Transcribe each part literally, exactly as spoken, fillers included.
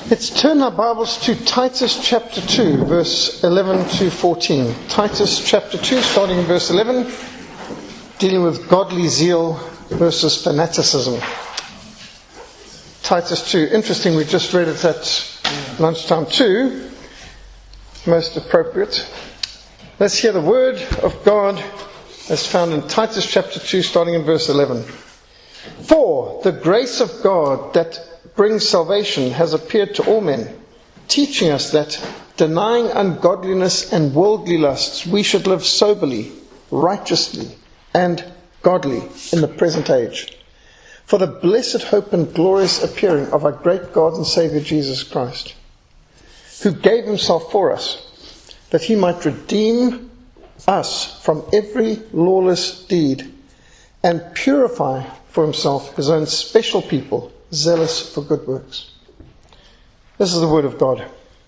Let's turn our Bibles to Titus chapter two, verse eleven to fourteen. Titus chapter two, starting in verse eleven, dealing with godly zeal versus fanaticism. Titus two. Interesting, we just read it at lunchtime too. Most appropriate. Let's hear the word of God as found in Titus chapter two, starting in verse eleven. For the grace of God that brings salvation has appeared to all men, teaching us that, denying ungodliness and worldly lusts, we should live soberly, righteously, and godly in the present age. For the blessed hope and glorious appearing of our great God and Saviour Jesus Christ, who gave himself for us, that he might redeem us from every lawless deed, and purify for himself his own special people, zealous for good works. This is the word of God.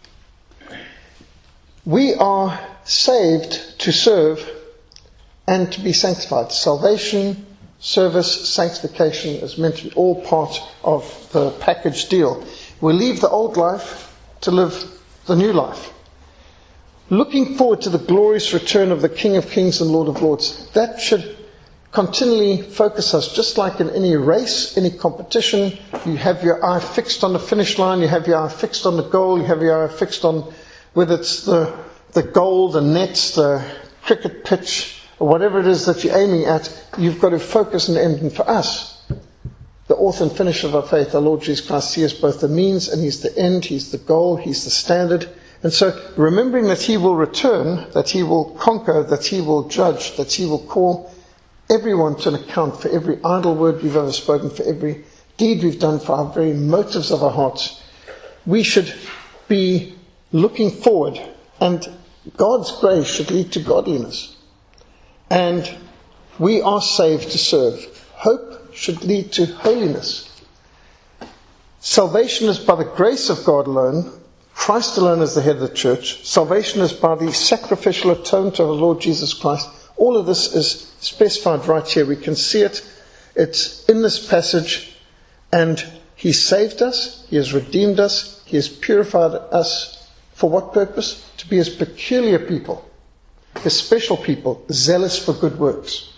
We are saved to serve and to be sanctified. Salvation, service, sanctification is meant to be all part of the package deal. We leave the old life to live the new life. Looking forward to the glorious return of the King of Kings and Lord of Lords. That should continually focus us, just like in any race, any competition. You have your eye fixed on the finish line, you have your eye fixed on the goal, you have your eye fixed on whether it's the, the goal, the nets, the cricket pitch, or whatever it is that you're aiming at. You've got to focus on the end. And for us, the author and finisher of our faith, our Lord Jesus Christ, He is both the means and He's the end, He's the goal, He's the standard. And so remembering that He will return, that He will conquer, that He will judge, that He will call everyone to an account for every idle word we've ever spoken, for every deed we've done, for our very motives of our hearts. We should be looking forward, and God's grace should lead to godliness. And we are saved to serve. Hope should lead to holiness. Salvation is by the grace of God alone. Christ alone is the head of the church. Salvation is by the sacrificial atonement of the Lord Jesus Christ. All of this is specified right here. We can see it. It's in this passage. And He saved us. He has redeemed us. He has purified us. For what purpose? To be His peculiar people. His special people. Zealous for good works.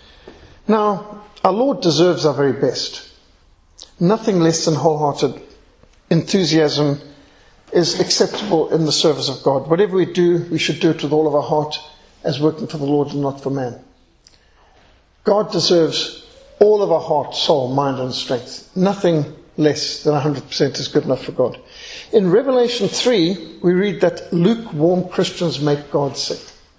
Now, our Lord deserves our very best. Nothing less than wholehearted enthusiasm is acceptable in the service of God. Whatever we do, we should do it with all of our heart, as working for the Lord and not for man. God deserves all of our heart, soul, mind and strength. Nothing less than one hundred percent is good enough for God. In Revelation three, we read that lukewarm Christians make God sick.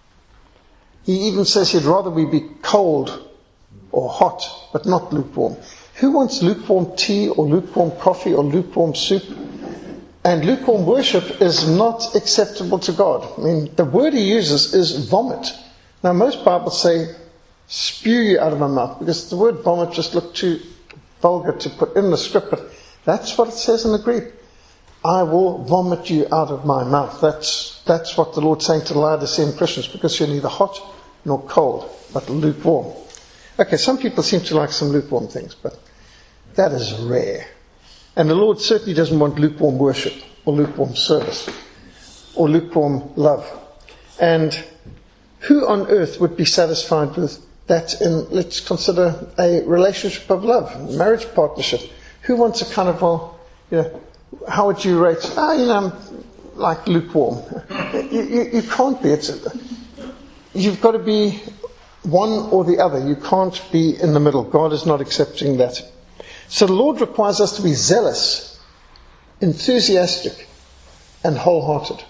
He even says he'd rather we be cold or hot, but not lukewarm. Who wants lukewarm tea or lukewarm coffee or lukewarm soup? And lukewarm worship is not acceptable to God. I mean, the word he uses is vomit. Now, most Bibles say, spew you out of my mouth, because the word vomit just looked too vulgar to put in the script, but that's what it says in the Greek. I will vomit you out of my mouth. That's, that's what the Lord's saying to the Laodicean Christians, because you're neither hot nor cold, but lukewarm. Okay, some people seem to like some lukewarm things, but that is rare. And the Lord certainly doesn't want lukewarm worship or lukewarm service or lukewarm love. And who on earth would be satisfied with that in, let's consider, a relationship of love, a marriage partnership? Who wants a kind of, well, you know, how would you rate, ah, you know, I'm like lukewarm. You, you, you can't be. It's, you've got to be one or the other. You can't be in the middle. God is not accepting that. So the Lord requires us to be zealous, enthusiastic, and wholehearted.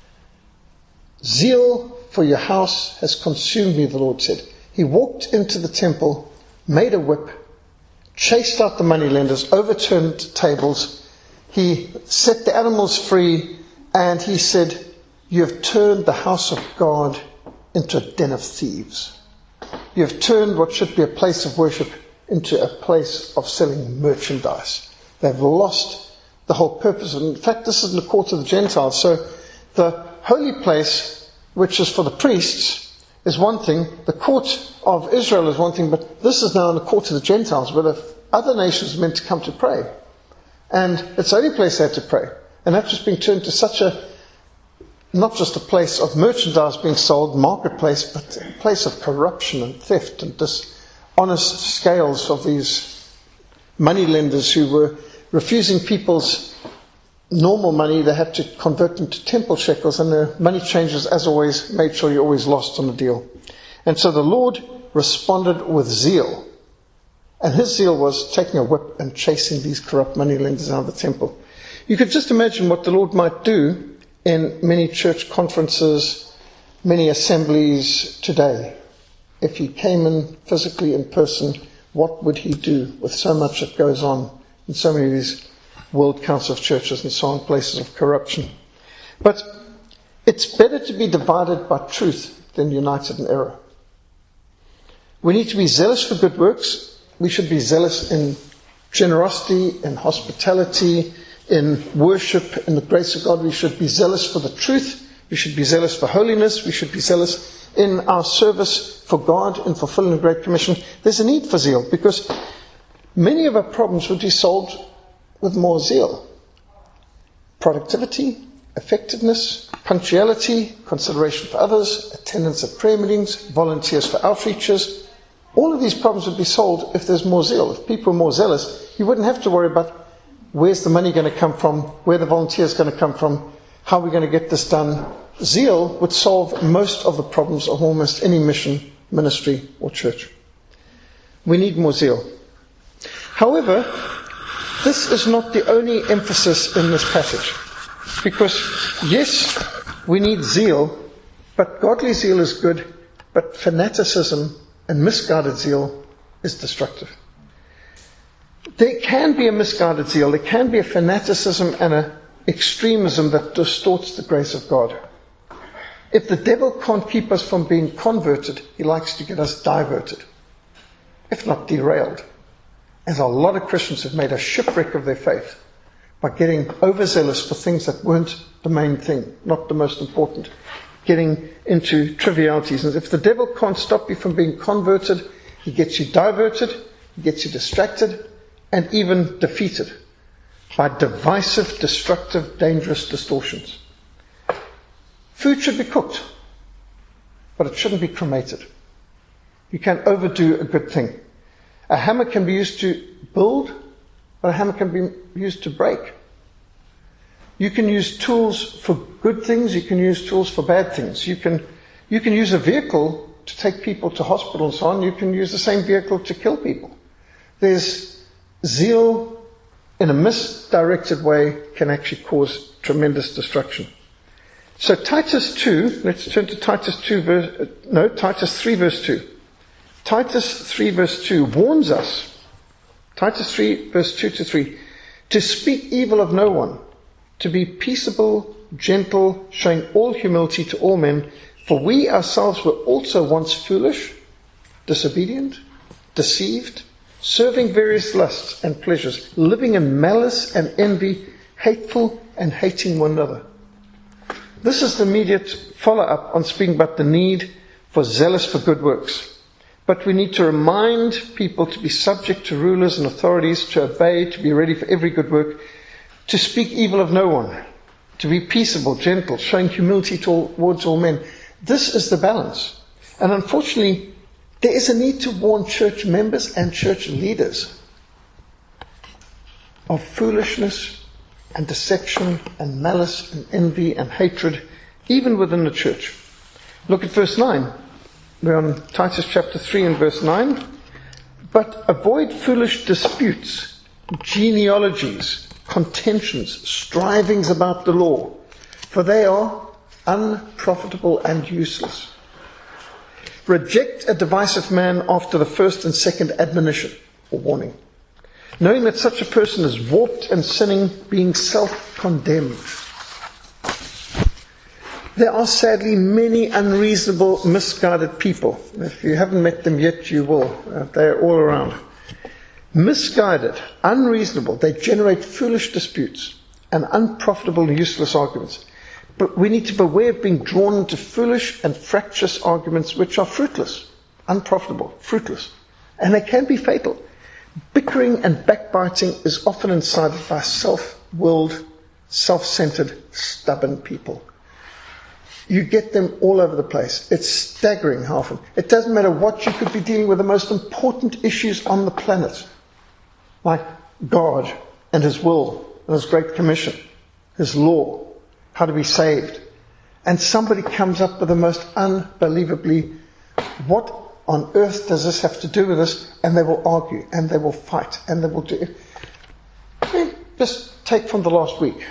Zeal for your house has consumed me, the Lord said. He walked into the temple, made a whip, chased out the moneylenders, overturned tables. He set the animals free, and he said, you have turned the house of God into a den of thieves. You have turned what should be a place of worship into a place of selling merchandise. They've lost the whole purpose. In fact, this is in the court of the Gentiles. So the holy place, which is for the priests, is one thing. The court of Israel is one thing, but this is now in the court of the Gentiles, where the other nations are meant to come to pray. And it's the only place they have to pray. And that was being turned to such a, not just a place of merchandise being sold, marketplace, but a place of corruption and theft and dishonest scales of these moneylenders who were refusing people's normal money. They had to convert them to temple shekels, and the money changers, as always, made sure you always lost on the deal. And so the Lord responded with zeal. And his zeal was taking a whip and chasing these corrupt moneylenders out of the temple. You could just imagine what the Lord might do in many church conferences, many assemblies today. If he came in physically in person, what would he do with so much that goes on in so many of these world council of churches and so on, places of corruption? But it's better to be divided by truth than united in error. We need to be zealous for good works. We should be zealous in generosity, in hospitality, in worship, in the grace of God. We should be zealous for the truth. We should be zealous for holiness. We should be zealous in our service for God in fulfilling the Great Commission. There's a need for zeal, because many of our problems would be solved with more zeal. Productivity, effectiveness, punctuality, consideration for others, attendance at prayer meetings, volunteers for outreaches. All of these problems would be solved if there's more zeal. If people were more zealous, you wouldn't have to worry about where's the money going to come from, where the volunteers going to come from, how we're going to get this done. Zeal would solve most of the problems of almost any mission, ministry, or church. We need more zeal. However, this is not the only emphasis in this passage. Because, yes, we need zeal, but godly zeal is good, but fanaticism and misguided zeal is destructive. There can be a misguided zeal, there can be a fanaticism and an extremism that distorts the grace of God. If the devil can't keep us from being converted, he likes to get us diverted, if not derailed. And a lot of Christians have made a shipwreck of their faith by getting overzealous for things that weren't the main thing, not the most important, getting into trivialities. And if the devil can't stop you from being converted, he gets you diverted, he gets you distracted, and even defeated by divisive, destructive, dangerous distortions. Food should be cooked, but it shouldn't be cremated. You can't overdo a good thing. A hammer can be used to build, but a hammer can be used to break. You can use tools for good things, you can use tools for bad things. You can, you can use a vehicle to take people to hospital and so on. You can use the same vehicle to kill people. There's zeal in a misdirected way can actually cause tremendous destruction. So Titus two, let's turn to Titus two verse, no, Titus three verse two. Titus three verse two warns us, Titus three verse two to three, to speak evil of no one, to be peaceable, gentle, showing all humility to all men, for we ourselves were also once foolish, disobedient, deceived, serving various lusts and pleasures, living in malice and envy, hateful and hating one another. This is the immediate follow-up on speaking about the need for zealous for good works. But we need to remind people to be subject to rulers and authorities, to obey, to be ready for every good work, to speak evil of no one, to be peaceable, gentle, showing humility towards all men. This is the balance. And unfortunately, there is a need to warn church members and church leaders of foolishness and deception and malice and envy and hatred, even within the church. Look at verse nine. We're on Titus chapter three and verse nine. But avoid foolish disputes, genealogies, contentions, strivings about the law, for they are unprofitable and useless. Reject a divisive man after the first and second admonition or warning, knowing that such a person is warped and sinning, being self-condemned. There are sadly many unreasonable, misguided people. If you haven't met them yet, you will. Uh, they're all around. Misguided, unreasonable, they generate foolish disputes and unprofitable and useless arguments. But we need to beware of being drawn into foolish and fractious arguments which are fruitless, unprofitable, fruitless. And they can be fatal. Bickering and backbiting is often incited by self-willed self-centered, stubborn people. You get them all over the place. It's staggering how often. It doesn't matter what, you could be dealing with the most important issues on the planet, like God and His will and His Great Commission, His law, how to be saved. And somebody comes up with the most unbelievably, what on earth does this have to do with this? And they will argue, and they will fight, and they will do it. I mean, just take from the last week.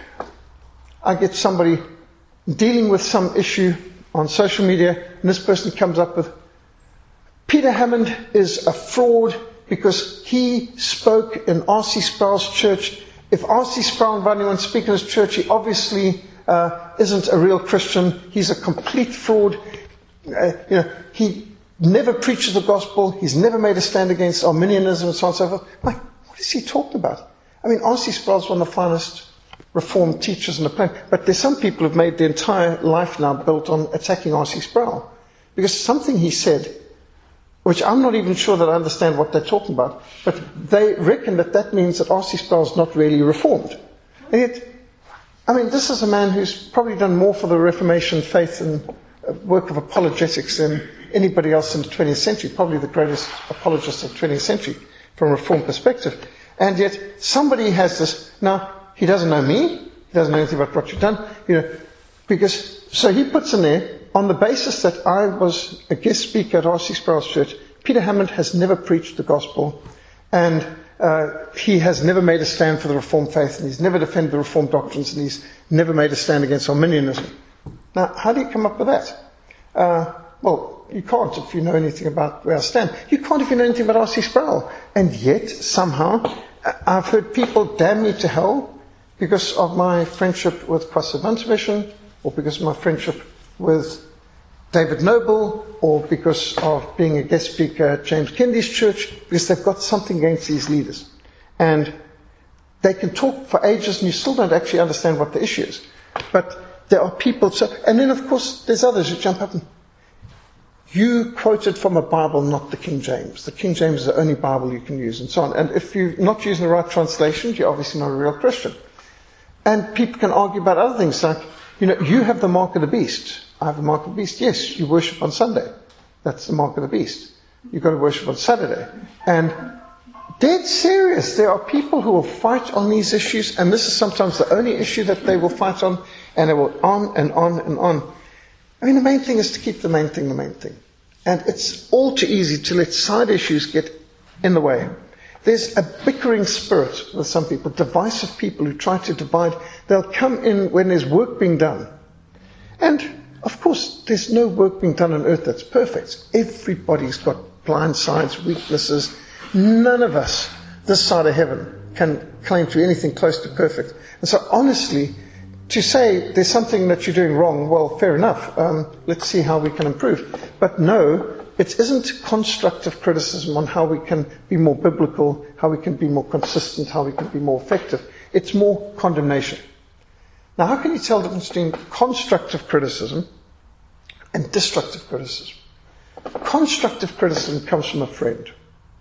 I get somebody dealing with some issue on social media, and this person comes up with, Peter Hammond is a fraud because he spoke in R C Sproul's church. If R C Sproul invited anyone to speak in his church, he obviously uh, isn't a real Christian. He's a complete fraud. Uh, you know, he never preaches the gospel. He's never made a stand against Arminianism and so on and so forth. Like, what is he talking about? I mean, R C Sproul's one of the finest Reformed teachers on the planet, but there's some people who've made their entire life now built on attacking R C Sproul. Because something he said, which I'm not even sure that I understand what they're talking about, but they reckon that that means that R C Sproul's not really Reformed. And yet, I mean, this is a man who's probably done more for the Reformation faith and work of apologetics than anybody else in the twentieth century, probably the greatest apologist of the twentieth century from a Reformed perspective. And yet, somebody has this. Now, he doesn't know me, he doesn't know anything about what you've done, you know, because, so he puts in there, on the basis that I was a guest speaker at R C Sproul's church, Peter Hammond has never preached the gospel, and uh, he has never made a stand for the Reformed faith, and he's never defended the Reformed doctrines, and he's never made a stand against Arminianism. Now, how do you come up with that? Uh, well, you can't if you know anything about where I stand. You can't if you know anything about R C Sproul. And yet, somehow, I've heard people damn me to hell because of my friendship with Kwasi Vantabeshan, or because of my friendship with David Noble, or because of being a guest speaker at James Kennedy's church, because they've got something against these leaders. And they can talk for ages and you still don't actually understand what the issue is. But there are people, so, and then of course there's others who jump up and, you quoted from a Bible, not the King James. The King James is the only Bible you can use, and so on. And if you're not using the right translations, you're obviously not a real Christian. And people can argue about other things like, you know, you have the mark of the beast. I have the mark of the beast. Yes, you worship on Sunday. That's the mark of the beast. You've got to worship on Saturday. And dead serious. There are people who will fight on these issues, and this is sometimes the only issue that they will fight on, and it will on and on and on. I mean, the main thing is to keep the main thing the main thing. And it's all too easy to let side issues get in the way. There's a bickering spirit with some people, divisive people who try to divide. They'll come in when there's work being done. And, of course, there's no work being done on earth that's perfect. Everybody's got blind sides, weaknesses. None of us, this side of heaven, can claim to be anything close to perfect. And so, honestly, to say there's something that you're doing wrong, well, fair enough. Um, let's see how we can improve. But no, it isn't constructive criticism on how we can be more biblical, how we can be more consistent, how we can be more effective. It's more condemnation. Now, how can you tell the difference between constructive criticism and destructive criticism? Constructive criticism comes from a friend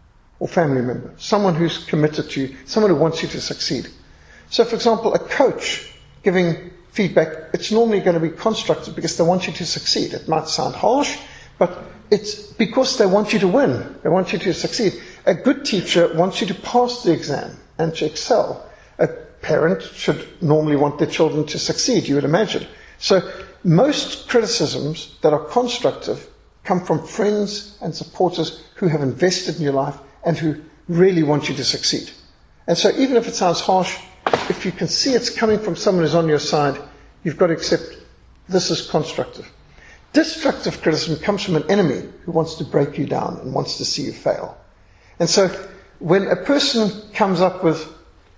or family member, someone who's committed to you, someone who wants you to succeed. So, for example, a coach giving feedback, it's normally going to be constructive because they want you to succeed. It might sound harsh, but it's because they want you to win. They want you to succeed. A good teacher wants you to pass the exam and to excel. A parent should normally want their children to succeed, you would imagine. So most criticisms that are constructive come from friends and supporters who have invested in your life and who really want you to succeed. And so even if it sounds harsh, if you can see it's coming from someone who's on your side, you've got to accept this is constructive. Destructive criticism comes from an enemy who wants to break you down and wants to see you fail. And so when a person comes up with,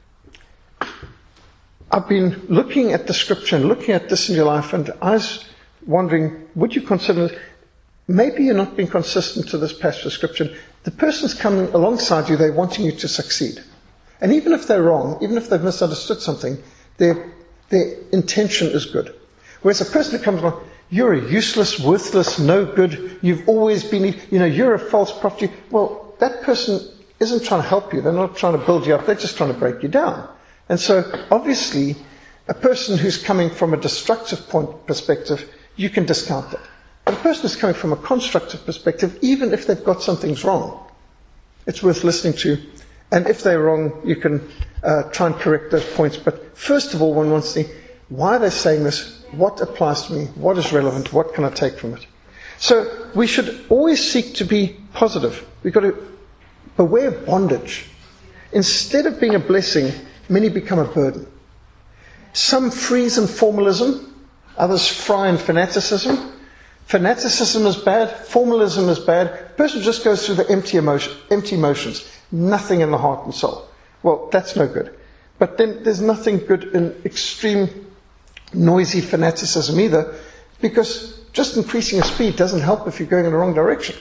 I've been looking at the scripture and looking at this in your life, and I was wondering, would you consider, maybe you're not being consistent to this passage of scripture. The person's coming alongside you, they're wanting you to succeed. And even if they're wrong, even if they've misunderstood something, their, their intention is good. Whereas a person who comes along, you're a useless, worthless, no good, you've always been, you know, you're a false prophet. Well, that person isn't trying to help you. They're not trying to build you up. They're just trying to break you down. And so, obviously, a person who's coming from a destructive point perspective, you can discount that. But a person who's coming from a constructive perspective, even if they've got some things wrong, it's worth listening to. And if they're wrong, you can uh, try and correct those points. But first of all, one wants to see, why are they saying this? What applies to me? What is relevant? What can I take from it? So we should always seek to be positive. We've got to beware of bondage. Instead of being a blessing, many become a burden. Some freeze in formalism, others fry in fanaticism. Fanaticism is bad, formalism is bad. A person just goes through the empty emotion, empty motions, nothing in the heart and soul. Well, that's no good. But then there's nothing good in extreme noisy fanaticism either, because just increasing your speed doesn't help if you're going in the wrong direction.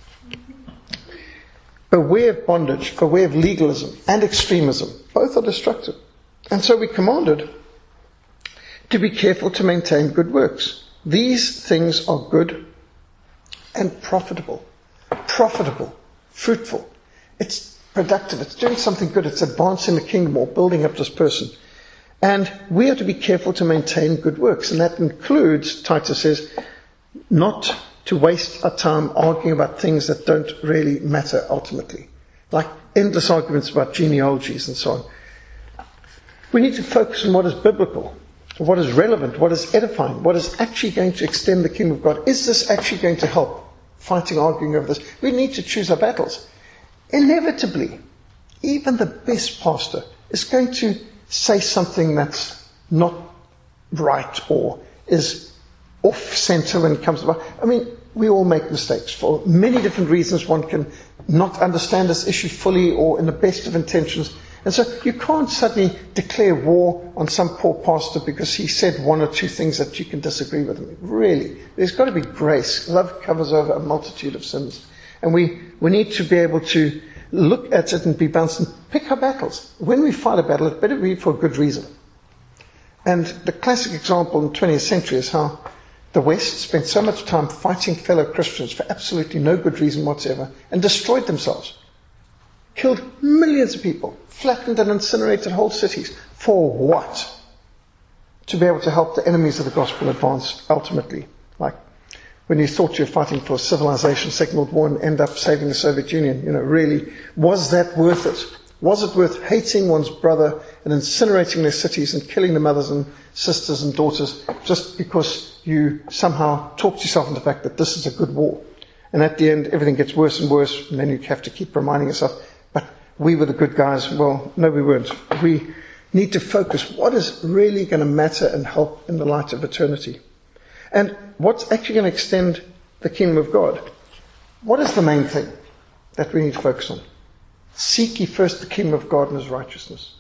Beware of bondage, beware of legalism and extremism. Both are destructive. And so we're commanded to be careful to maintain good works. These things are good and profitable. Profitable, fruitful. It's productive. It's doing something good. It's advancing the kingdom or building up this person. And we are to be careful to maintain good works. And that includes, Titus says, not to waste our time arguing about things that don't really matter ultimately. Like endless arguments about genealogies and so on. We need to focus on what is biblical, what is relevant, what is edifying, what is actually going to extend the kingdom of God. Is this actually going to help? Fighting, arguing over this. We need to choose our battles. Inevitably, even the best pastor is going to say something that's not right or is off-center when it comes about. I mean, we all make mistakes for many different reasons. One can not understand this issue fully or in the best of intentions. And so you can't suddenly declare war on some poor pastor because he said one or two things that you can disagree with him. Really, there's got to be grace. Love covers over a multitude of sins. And we, we need to be able to look at it and be balanced and pick our battles. When we fight a battle, it better be for a good reason. And the classic example in the twentieth century is how the West spent so much time fighting fellow Christians for absolutely no good reason whatsoever and destroyed themselves. Killed millions of people, flattened and incinerated whole cities. For what? To be able to help the enemies of the gospel advance ultimately. Like when you thought you were fighting for civilization, Second World War, and end up saving the Soviet Union. You know, really, was that worth it? Was it worth hating one's brother and incinerating their cities and killing the mothers and sisters and daughters just because you somehow talked yourself into the fact that this is a good war? And at the end, everything gets worse and worse, and then you have to keep reminding yourself, but we were the good guys. Well, no, we weren't. We need to focus what is really going to matter and help in the light of eternity. And what's actually going to extend the kingdom of God? What is the main thing that we need to focus on? Seek ye first the kingdom of God and his righteousness.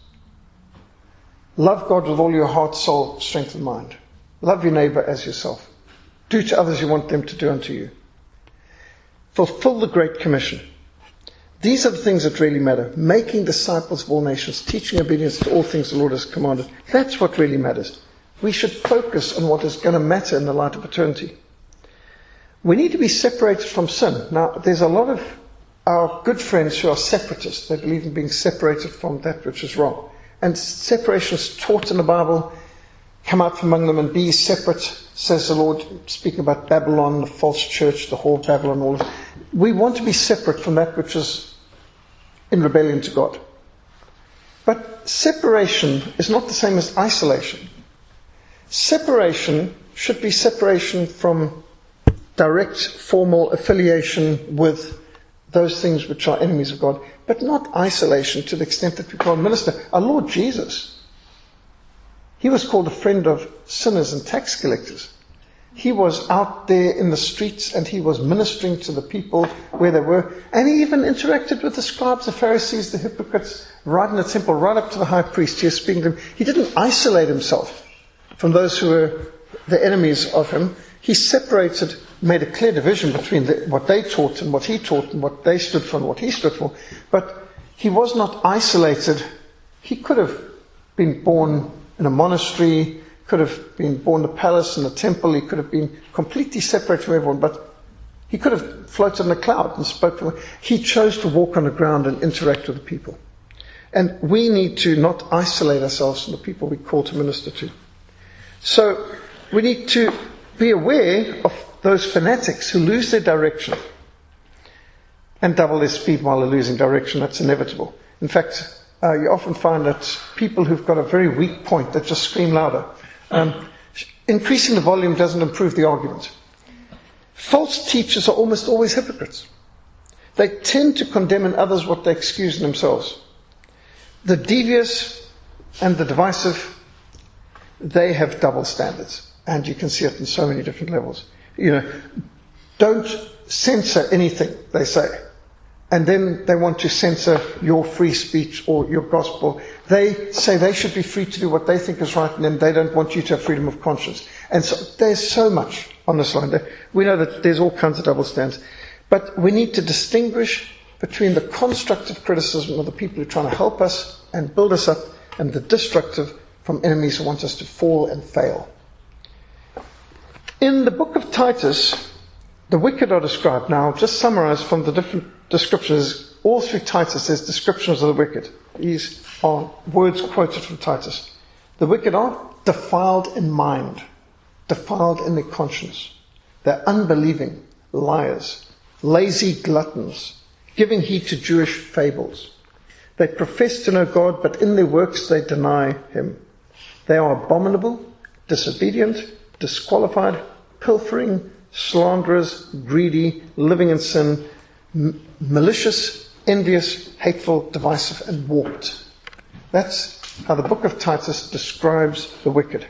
Love God with all your heart, soul, strength and mind. Love your neighbor as yourself. Do to others you want them to do unto you. Fulfill the Great Commission. These are the things that really matter. Making disciples of all nations, teaching obedience to all things the Lord has commanded. That's what really matters. We should focus on what is going to matter in the light of eternity. We need to be separated from sin. Now, there's a lot of our good friends who are separatists. They believe in being separated from that which is wrong. And separation is taught in the Bible. Come out from among them and be separate, says the Lord, speaking about Babylon, the false church, the whole Babylon, all of it. We want to be separate from that which is in rebellion to God. But separation is not the same as isolation. Separation should be separation from direct formal affiliation with those things which are enemies of God, but not isolation to the extent that we can't minister. Our Lord Jesus, he was called a friend of sinners and tax collectors. He was out there in the streets and he was ministering to the people where they were. And he even interacted with the scribes, the Pharisees, the hypocrites, right in the temple, right up to the high priest. He was speaking to them. He didn't isolate himself from those who were the enemies of him. He separated, made a clear division between the, what they taught and what he taught and what they stood for and what he stood for. But he was not isolated. He could have been born in a monastery, could have been born in a palace, in a temple. He could have been completely separate from everyone, but he could have floated in a cloud and spoke to them. He chose to walk on the ground and interact with the people. And we need to not isolate ourselves from the people we call to minister to. So we need to be aware of those fanatics who lose their direction and double their speed while they're losing direction. That's inevitable. In fact, uh, you often find that people who've got a very weak point that just scream louder. Um, increasing the volume doesn't improve the argument. False teachers are almost always hypocrites. They tend to condemn in others what they excuse in themselves. The devious and the divisive, they have double standards. And you can see it in so many different levels. You know, don't censor anything, they say. And then they want to censor your free speech or your gospel. They say they should be free to do what they think is right, and then they don't want you to have freedom of conscience. And so there's so much on this line. We know that there's all kinds of double standards. But we need to distinguish between the constructive criticism of the people who are trying to help us and build us up, and the destructive from enemies who want us to fall and fail. In the book of Titus, the wicked are described. Now, just summarize from the different descriptions. All through Titus, there's descriptions of the wicked. These are words quoted from Titus. The wicked are defiled in mind, defiled in their conscience. They're unbelieving, liars, lazy gluttons, giving heed to Jewish fables. They profess to know God, but in their works they deny Him. They are abominable, disobedient, disqualified, pilfering, slanderers, greedy, living in sin, m- malicious, envious, hateful, divisive, and warped. That's how the book of Titus describes the wicked.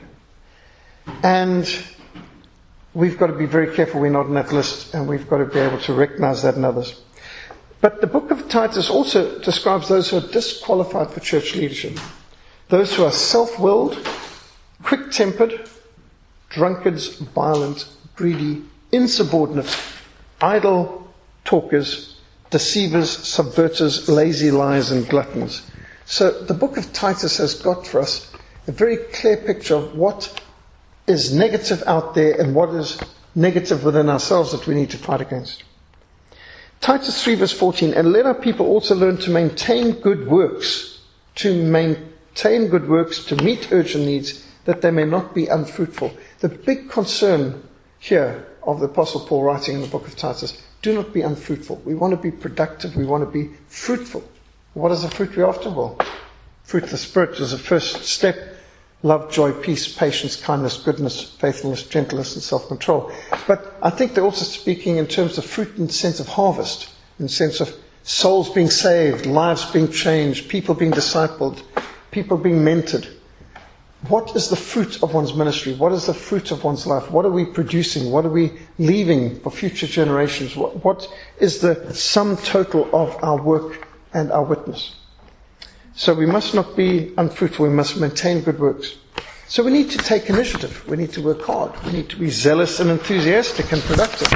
And we've got to be very careful we're not in that list, and we've got to be able to recognize that in others. But the book of Titus also describes those who are disqualified for church leadership. Those who are self-willed, quick-tempered, drunkards, violent, greedy, insubordinate, idle talkers, deceivers, subverters, lazy liars, and gluttons. So the book of Titus has got for us a very clear picture of what is negative out there and what is negative within ourselves that we need to fight against. Titus three verse fourteen, and let our people also learn to maintain good works, to maintain good works, to meet urgent needs, that they may not be unfruitful. The big concern here of the Apostle Paul writing in the book of Titus, do not be unfruitful. We want to be productive, we want to be fruitful. What is the fruit we're after? Well, fruit of the Spirit is the first step. Love, joy, peace, patience, kindness, goodness, faithfulness, gentleness, and self-control. But I think they're also speaking in terms of fruit in the sense of harvest, in the sense of souls being saved, lives being changed, people being discipled, people being mentored. What is the fruit of one's ministry? What is the fruit of one's life? What are we producing? What are we leaving for future generations? What, what is the sum total of our work and our witness? So we must not be unfruitful. We must maintain good works. So we need to take initiative. We need to work hard. We need to be zealous and enthusiastic and productive.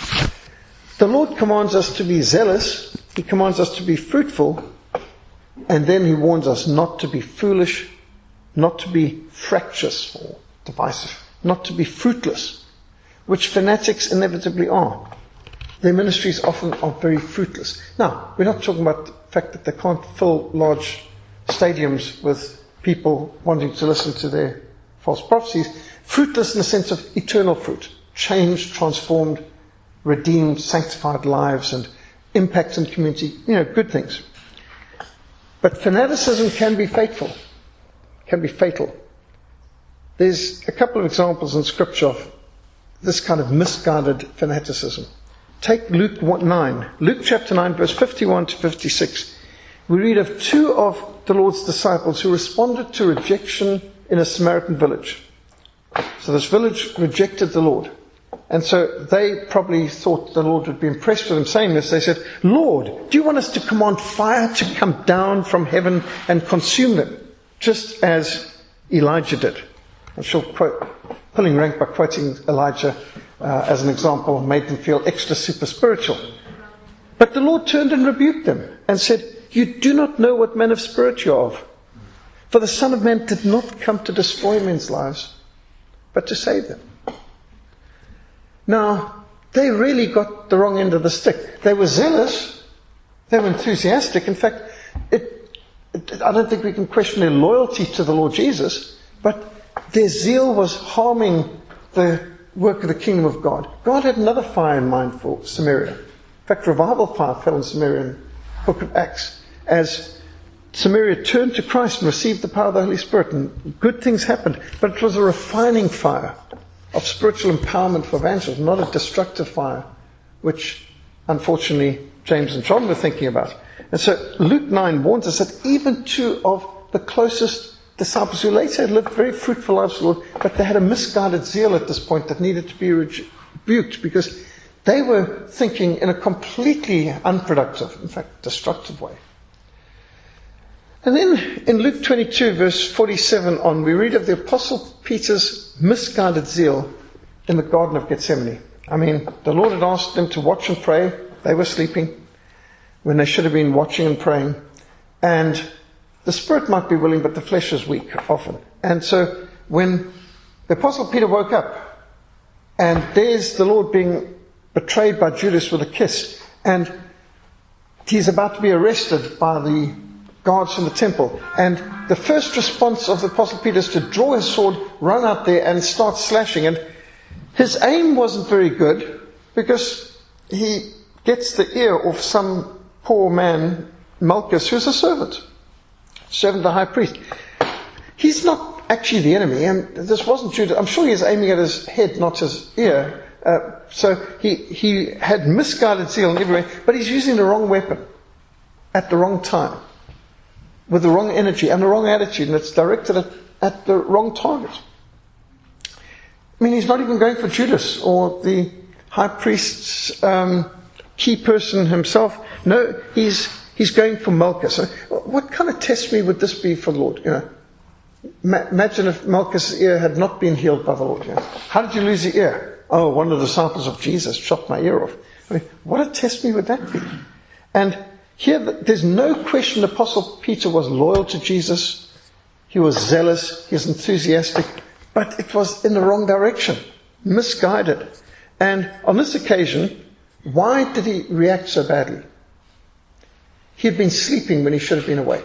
The Lord commands us to be zealous. He commands us to be fruitful. And then He warns us not to be foolish, not to be fractious or divisive, not to be fruitless, which fanatics inevitably are. Their ministries often are very fruitless. Now, we're not talking about the fact that they can't fill large stadiums with people wanting to listen to their false prophecies. Fruitless in the sense of eternal fruit, changed, transformed, redeemed, sanctified lives and impact in community, you know, good things. But fanaticism can be faithful, can be fatal. There's a couple of examples in Scripture of this kind of misguided fanaticism. Take Luke nine. Luke chapter nine, verse fifty-one to fifty-six. We read of two of the Lord's disciples who responded to rejection in a Samaritan village. So this village rejected the Lord. And so they probably thought the Lord would be impressed with them saying this. They said, Lord, do you want us to command fire to come down from heaven and consume them? Just as Elijah did. I shall quote, pulling rank by quoting Elijah uh, as an example, made them feel extra super spiritual. But the Lord turned and rebuked them and said, you do not know what man of spirit you are of. For the Son of Man did not come to destroy men's lives, but to save them. Now, they really got the wrong end of the stick. They were zealous. They were enthusiastic. In fact, it I don't think we can question their loyalty to the Lord Jesus, but their zeal was harming the work of the kingdom of God. God had another fire in mind for Samaria. In fact, revival fire fell in Samaria in the book of Acts as Samaria turned to Christ and received the power of the Holy Spirit, and good things happened. But it was a refining fire of spiritual empowerment for evangelism, not a destructive fire, which unfortunately James and John were thinking about. And so Luke nine warns us that even two of the closest disciples who later had lived very fruitful lives with the Lord, but they had a misguided zeal at this point that needed to be rebuked because they were thinking in a completely unproductive, in fact, destructive way. And then in Luke twenty-two, verse forty-seven on, we read of the Apostle Peter's misguided zeal in the Garden of Gethsemane. I mean, the Lord had asked them to watch and pray. They were sleeping when they should have been watching and praying. And the spirit might be willing, but the flesh is weak often. And so when the Apostle Peter woke up, and there's the Lord being betrayed by Judas with a kiss, and he's about to be arrested by the guards from the temple. And the first response of the Apostle Peter is to draw his sword, run out there, and start slashing. And his aim wasn't very good, because he gets the ear of some poor man, Malchus, who's a servant. Servant of the high priest. He's not actually the enemy, and this wasn't Judas. I'm sure he's aiming at his head, not his ear. Uh, so he, he had misguided zeal in every way, but he's using the wrong weapon at the wrong time, with the wrong energy and the wrong attitude, and it's directed at, at the wrong target. I mean, he's not even going for Judas or the high priest's um, key person himself. No, he's He's going for Malchus. So what kind of testimony would this be for the Lord? You know, ma- imagine if Malchus' ear had not been healed by the Lord. You know? How did you lose your ear? Oh, one of the disciples of Jesus chopped my ear off. I mean, what a testimony would that be? And here, there's no question the Apostle Peter was loyal to Jesus. He was zealous. He was enthusiastic. But it was in the wrong direction. Misguided. And on this occasion, why did he react so badly? He had been sleeping when he should have been awake.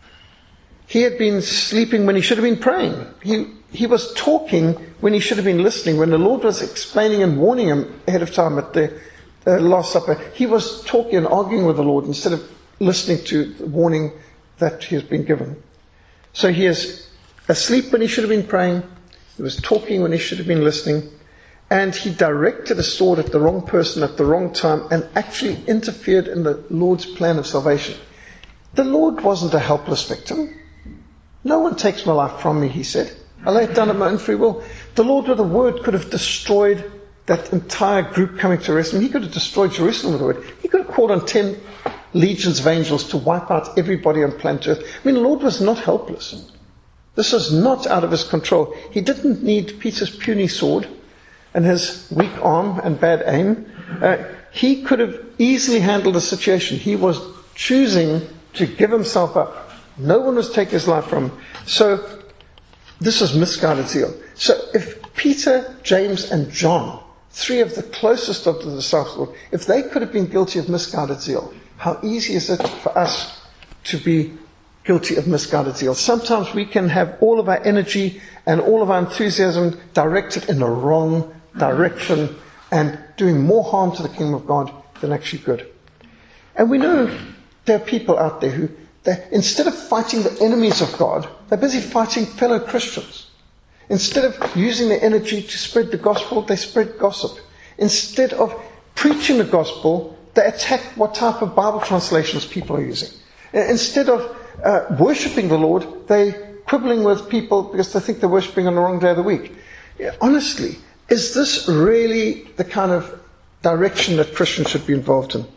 He had been sleeping when he should have been praying. He, he was talking when he should have been listening. When the Lord was explaining and warning him ahead of time at the uh, Last Supper, he was talking and arguing with the Lord instead of listening to the warning that he has been given. So he is asleep when he should have been praying. He was talking when he should have been listening. And he directed a sword at the wrong person at the wrong time and actually interfered in the Lord's plan of salvation. The Lord wasn't a helpless victim. No one takes my life from me, he said. I lay it down at my own free will. The Lord with a word could have destroyed that entire group coming to arrest him. He could have destroyed Jerusalem with a word. He could have called on ten legions of angels to wipe out everybody on planet Earth. I mean, the Lord was not helpless. This was not out of his control. He didn't need Peter's puny sword and his weak arm and bad aim. Uh, he could have easily handled the situation. He was choosing to give himself up. No one was taking his life from him. So this was misguided zeal. So if Peter, James, and John, three of the closest of the disciples, if they could have been guilty of misguided zeal, how easy is it for us to be guilty of misguided zeal? Sometimes we can have all of our energy and all of our enthusiasm directed in the wrong direction and doing more harm to the kingdom of God than actually good. And we know there are people out there who, instead of fighting the enemies of God, they're busy fighting fellow Christians. Instead of using their energy to spread the gospel, they spread gossip. Instead of preaching the gospel, they attack what type of Bible translations people are using. Instead of uh, worshipping the Lord, they're quibbling with people because they think they're worshipping on the wrong day of the week. Honestly, is this really the kind of direction that Christians should be involved in?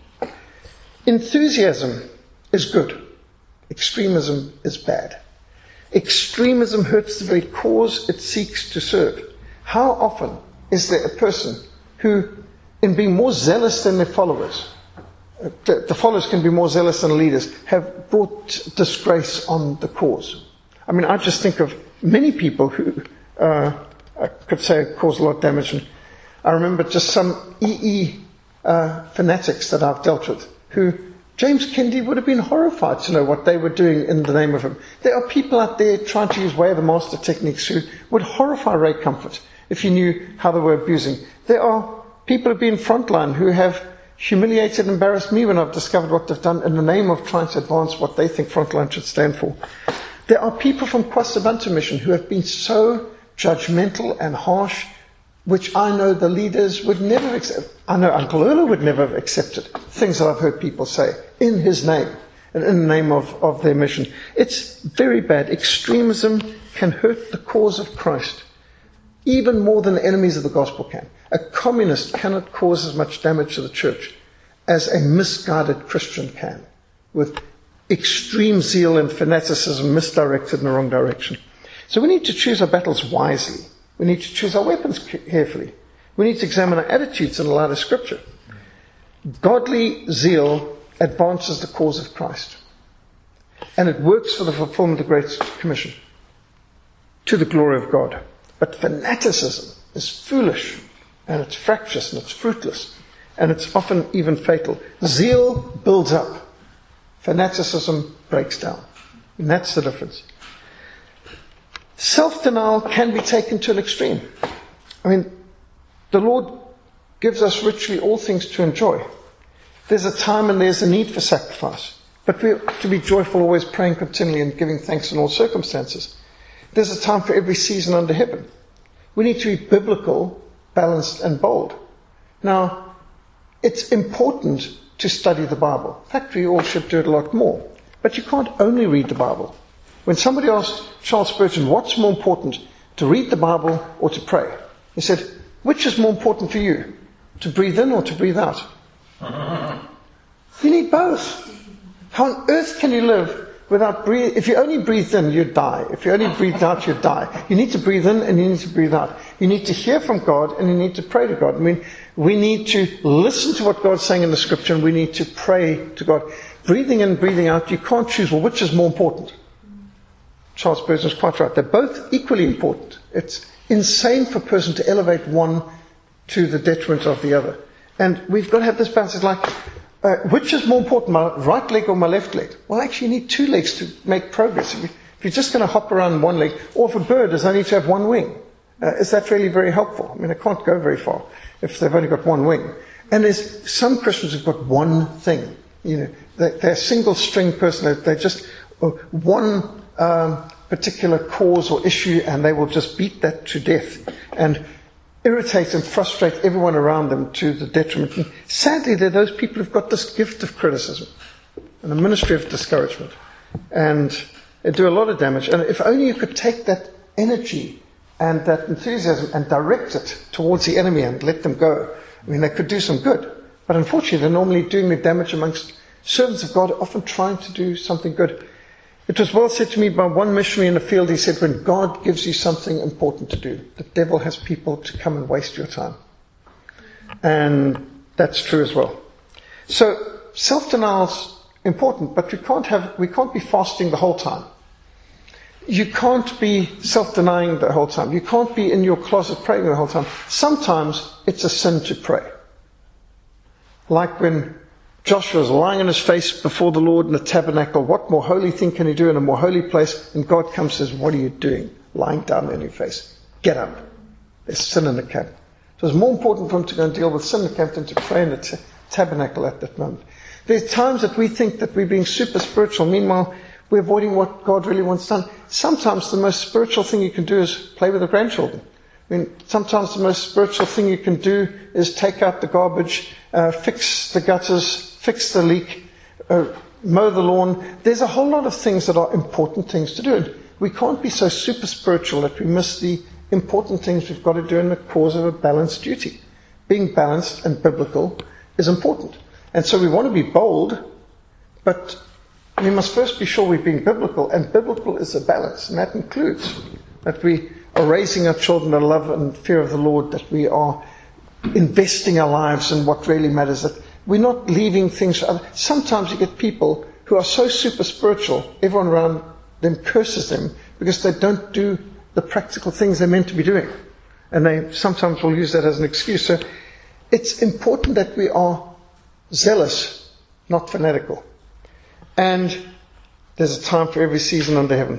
Enthusiasm is good. Extremism is bad. Extremism hurts the very cause it seeks to serve. How often is there a person who, in being more zealous than their followers, the, the followers can be more zealous than leaders, have brought disgrace on the cause? I mean, I just think of many people who uh, I could say cause a lot of damage. And I remember just some E E uh, fanatics that I've dealt with who James Kennedy would have been horrified to know what they were doing in the name of him. There are people out there trying to use Way of the Master techniques who would horrify Ray Comfort if he knew how they were abusing. There are people who've been frontline who have humiliated and embarrassed me when I've discovered what they've done in the name of trying to advance what they think frontline should stand for. There are people from Kwasa Bantu Mission who have been so judgmental and harsh, which I know the leaders would never accept. I know Uncle Erla would never have accepted things that I've heard people say in his name and in the name of, of their mission. It's very bad. Extremism can hurt the cause of Christ even more than the enemies of the gospel can. A communist cannot cause as much damage to the church as a misguided Christian can, with extreme zeal and fanaticism misdirected in the wrong direction. So we need to choose our battles wisely. We need to choose our weapons carefully. We need to examine our attitudes in the light of Scripture. Godly zeal advances the cause of Christ, and it works for the fulfillment of the Great Commission, to the glory of God. But fanaticism is foolish, and it's fractious, and it's fruitless, and it's often even fatal. Zeal builds up. Fanaticism breaks down. And that's the difference. Self-denial can be taken to an extreme. I mean, the Lord gives us richly all things to enjoy. There's a time and there's a need for sacrifice. But we're to be joyful, always praying continually and giving thanks in all circumstances. There's a time for every season under heaven. We need to be biblical, balanced, and bold. Now, it's important to study the Bible. In fact, we all should do it a lot more. But you can't only read the Bible. When somebody asked Charles Spurgeon, what's more important, to read the Bible or to pray? He said, which is more important for you, to breathe in or to breathe out? You need both. How on earth can you live without breathing? If you only breathe in, you die. If you only breathe out, you die. You need to breathe in and you need to breathe out. You need to hear from God and you need to pray to God. I mean, we need to listen to what God's saying in the Scripture and we need to pray to God. Breathing in, breathing out, you can't choose, well, which is more important? Charles Spurgeon is quite right. They're both equally important. It's insane for a person to elevate one to the detriment of the other. And we've got to have this balance. It's like, uh, which is more important, my right leg or my left leg? Well, actually, you need two legs to make progress. If, you, if you're just going to hop around one leg, or if a bird is only to have one wing, uh, is that really very helpful? I mean, it can't go very far if they've only got one wing. And there's some Christians who've got one thing. You know, they're, they're a single string person. They're, they're just uh, one um, particular cause or issue, and they will just beat that to death and irritate and frustrate everyone around them to the detriment. And sadly, there are those people who've got this gift of criticism and a ministry of discouragement, and they do a lot of damage. And if only you could take that energy and that enthusiasm and direct it towards the enemy and let them go. I mean, they could do some good. But unfortunately, they're normally doing the damage amongst servants of God, often trying to do something good. It was well said to me by one missionary in the field. He said, when God gives you something important to do, the devil has people to come and waste your time. And that's true as well. So self-denial's important, but we can't have, we can't be fasting the whole time. You can't be self-denying the whole time. You can't be in your closet praying the whole time. Sometimes it's a sin to pray. Like when Joshua was lying on his face before the Lord in the tabernacle. What more holy thing can he do in a more holy place? And God comes and says, what are you doing? Lying down on your face. Get up. There's sin in the camp. So it's more important for him to go and deal with sin in the camp than to pray in the t- tabernacle at that moment. There's times that we think that we're being super spiritual. Meanwhile, we're avoiding what God really wants done. Sometimes the most spiritual thing you can do is play with the grandchildren. I mean, sometimes the most spiritual thing you can do is take out the garbage, uh, fix the gutters, fix the leak, uh, mow the lawn. There's a whole lot of things that are important things to do. And we can't be so super spiritual that we miss the important things we've got to do in the cause of a balanced duty. Being balanced and biblical is important. And so we want to be bold, but we must first be sure we're being biblical, and biblical is a balance, and that includes that we are raising our children in love and fear of the Lord, that we are investing our lives in what really matters, that we're not leaving things for others. Sometimes you get people who are so super spiritual, everyone around them curses them because they don't do the practical things they're meant to be doing. And they sometimes will use that as an excuse. So it's important that we are zealous not fanatical. And there's a time for every season under heaven.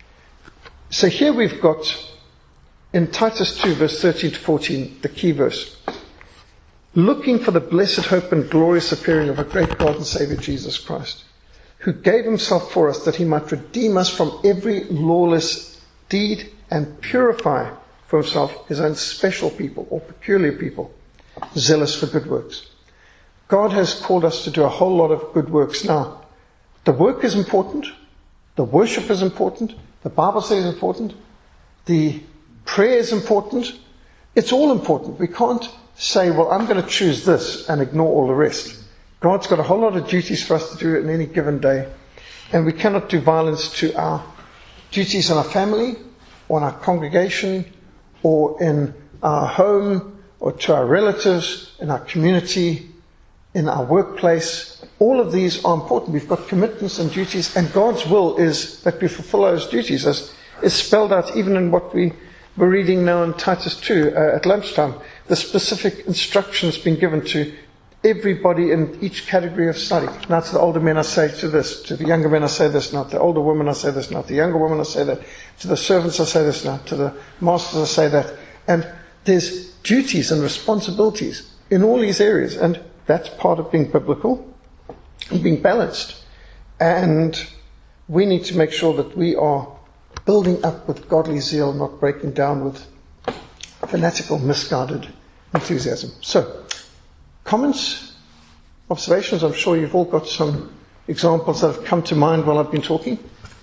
So here we've got, in Titus two, verse thirteen to fourteen, the key verse. Looking for the blessed hope and glorious appearing of a great God and Savior, Jesus Christ, who gave himself for us that he might redeem us from every lawless deed and purify for himself his own special people or peculiar people, zealous for good works. God has called us to do a whole lot of good works. Now, the work is important, the worship is important, the Bible study is important, the prayer is important. It's all important. We can't say, well, I'm going to choose this and ignore all the rest. God's got a whole lot of duties for us to do in any given day, and we cannot do violence to our duties in our family, or in our congregation, or in our home, or to our relatives, in our community, in our workplace. All of these are important. We've got commitments and duties, and God's will is that we fulfill those duties, as is spelled out even in what we were reading now in Titus two uh, at lunchtime. The specific instructions being given to everybody in each category of study. Now to the older men I say to this, to the younger men I say this, now to the older women I say this, now to the younger women I say that, to the servants I say this, now to the masters I say that. And there's duties and responsibilities in all these areas, and that's part of being biblical and being balanced. And we need to make sure that we are building up with godly zeal, not breaking down with fanatical, misguided enthusiasm. So, comments, observations? I'm sure you've all got some examples that have come to mind while I've been talking.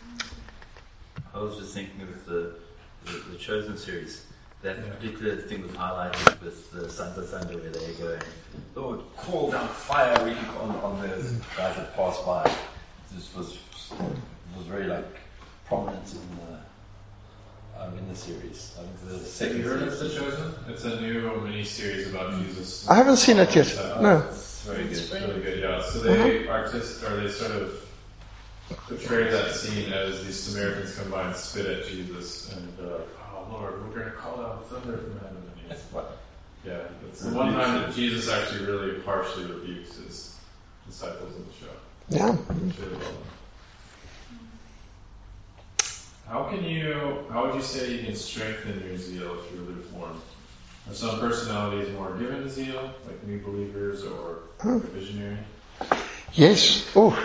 I was just thinking of the, the, the Chosen series. That particular thing was highlighted with the Sons of Thunder, where they go, Lord, call down fire really on, on the guys that pass by. This was was very like prominent in the um, in the series. I think the second. Have you heard of The Chosen? It's a new mini series about Jesus. I haven't seen it yet. Uh, No. It's very good. It's really good. Yeah. So they uh-huh. artist or they sort of portray that scene as these Samaritans come by and spit at Jesus and uh, oh Lord, we're going to call out thunder from heaven. And he's, What? yeah, it's the one time that Jesus actually really harshly rebukes his disciples in the show. Yeah. It's really well done. How can you, how would you say you can strengthen your zeal if you're reformed? Are some personalities more given to zeal, like new believers or Hmm. visionary? Yes. Oh.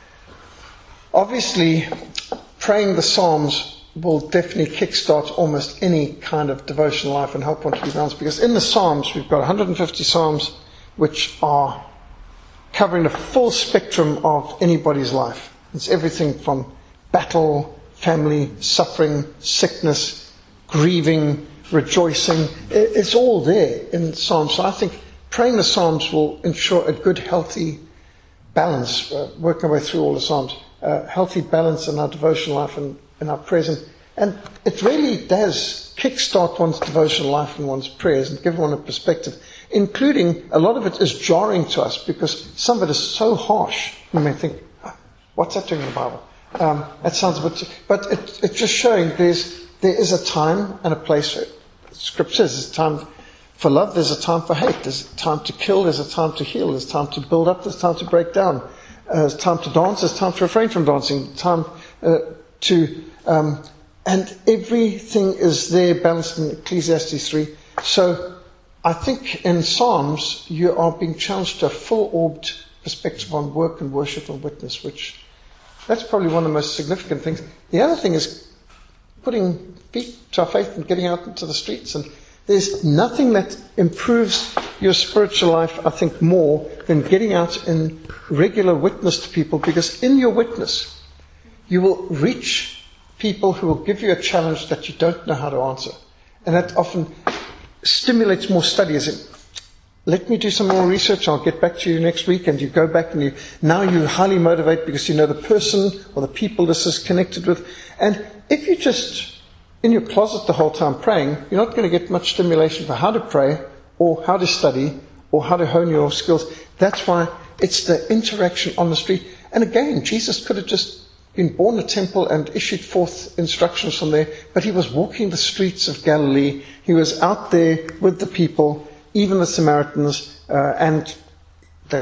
Obviously, praying the Psalms will definitely kickstart almost any kind of devotional life and help one to be balanced. Because in the Psalms, we've got one hundred fifty Psalms which are covering the full spectrum of anybody's life. It's everything from battle, family, suffering, sickness, grieving, rejoicing. It's all there in Psalms. So I think praying the Psalms will ensure a good, healthy balance, uh, working our way through all the Psalms, uh, healthy balance in our devotional life and in our prayers. And, and it really does kickstart one's devotional life and one's prayers and give one a perspective, including a lot of it is jarring to us because some of it is so harsh. You may think, what's that doing in the Bible? Um, that sounds a bit, but it, it's just showing there's, there is a time and a place for it. Scripture says there's a time for love, there's a time for hate, there's a time to kill, there's a time to heal, there's time to build up, there's time to break down, uh, there's time to dance, there's time to refrain from dancing, time uh, to, um, and everything is there balanced in Ecclesiastes three. So I think in Psalms you are being challenged to a full-orbed perspective on work and worship and witness, which that's probably one of the most significant things. The other thing is putting feet to our faith and getting out into the streets. And there's nothing that improves your spiritual life, I think, more than getting out in regular witness to people. Because in your witness, you will reach people who will give you a challenge that you don't know how to answer. And that often stimulates more study, as in, let me do some more research, I'll get back to you next week, and you go back and you, now you highly motivate because you know the person or the people this is connected with. And if you just in your closet the whole time praying, you're not going to get much stimulation for how to pray or how to study or how to hone your skills. That's why it's the interaction on the street. And again, Jesus could have just been born in a temple and issued forth instructions from there, but he was walking the streets of Galilee. He was out there with the people, even the Samaritans, uh, and the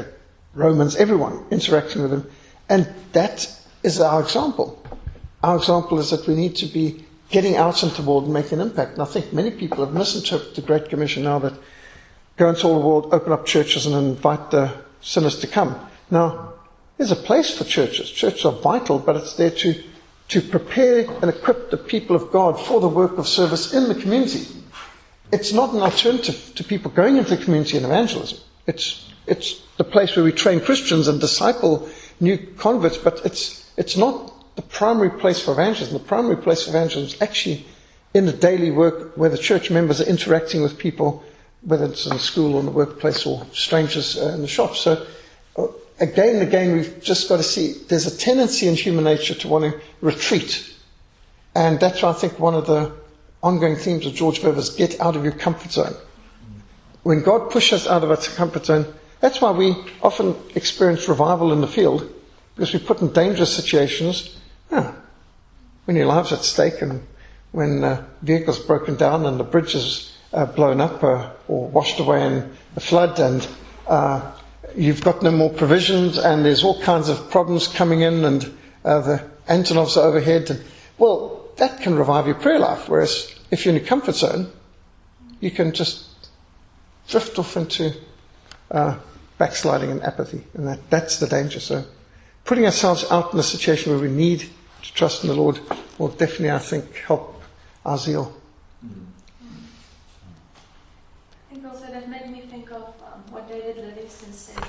Romans, everyone interacting with him. And that is our example. Our example is that we need to be getting out into the world and making an impact. And I think many people have misinterpreted the Great Commission now that go into all the world, open up churches and invite the sinners to come. Now, there's a place for churches. Churches are vital, but it's there to, to prepare and equip the people of God for the work of service in the community. It's not an alternative to people going into the community and evangelism. It's, it's the place where we train Christians and disciple new converts, but it's, it's not the primary place for evangelism. The primary place for evangelism is actually in the daily work where the church members are interacting with people, whether it's in school or in the workplace or strangers uh, in the shop. So uh, again and again, we've just got to see there's a tendency in human nature to want to retreat. And that's why I think one of the ongoing themes of George Verver is get out of your comfort zone. When God pushes us out of our comfort zone, that's why we often experience revival in the field, because we put in dangerous situations. Yeah, when your life's at stake and when uh, vehicles broken down and the bridge is uh, blown up uh, or washed away in a flood and uh, you've got no more provisions and there's all kinds of problems coming in and uh, the Antonovs are overhead. And, well, that can revive your prayer life. Whereas if you're in your comfort zone, you can just drift off into uh, backsliding and apathy. And that, that's the danger. So putting ourselves out in a situation where we need to trust in the Lord will definitely, I think, help our zeal. I think also that made me think of um, what David Livingstone said.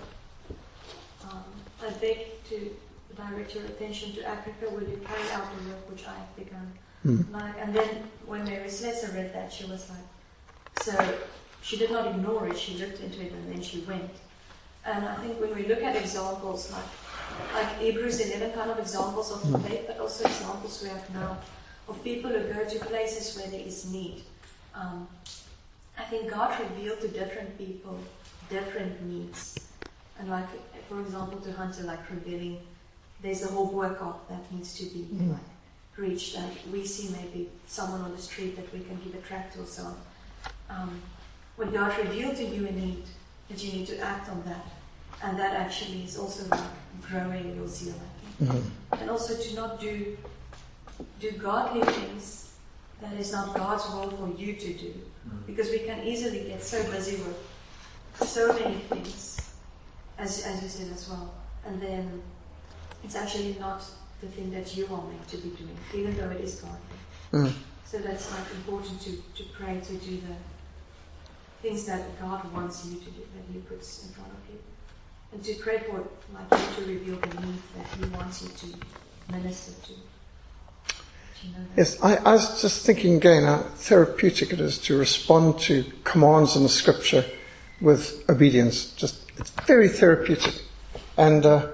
Um, I beg to direct your attention to Africa, where you carry out the work which I have begun. Mm. Like, and then when Mary Slessor read that, she was like, so she did not ignore it, she looked into it and then she went. And I think when we look at examples like like Hebrews eleven, kind of examples of the faith, but also examples we have now of people who go to places where there is need. Um, I think God revealed to different people different needs. And like, for example, to Hunter, like revealing there's a whole workout that needs to be mm. like, reached, and we see maybe someone on the street that we can give a tract or so on. Um, when God revealed to you a need, that you need to act on that. And that actually is also like growing your zeal, I think. Mm-hmm. And also to not do do godly things that is not God's will for you to do. Mm-hmm. Because we can easily get so busy with so many things, as as you said as well. And then it's actually not the thing that you are meant to be doing, even though it is godly. Mm-hmm. So that's like important to, to pray to do the things that God wants you to do, that He puts in front of you. And to pray for, like, you to reveal the need that He wants you to minister to. You know yes, I, I was just thinking again how therapeutic it is to respond to commands in the Scripture with obedience. Just, it's very therapeutic. And uh,